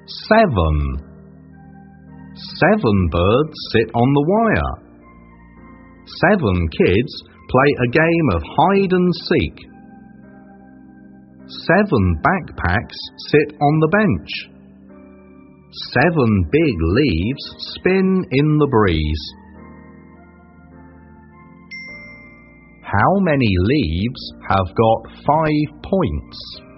7. 7 birds sit on the wire. 7 kids play a game of hide and seek. 7 backpacks sit on the bench. 7 big leaves spin in the breeze. How many leaves have got 5 points?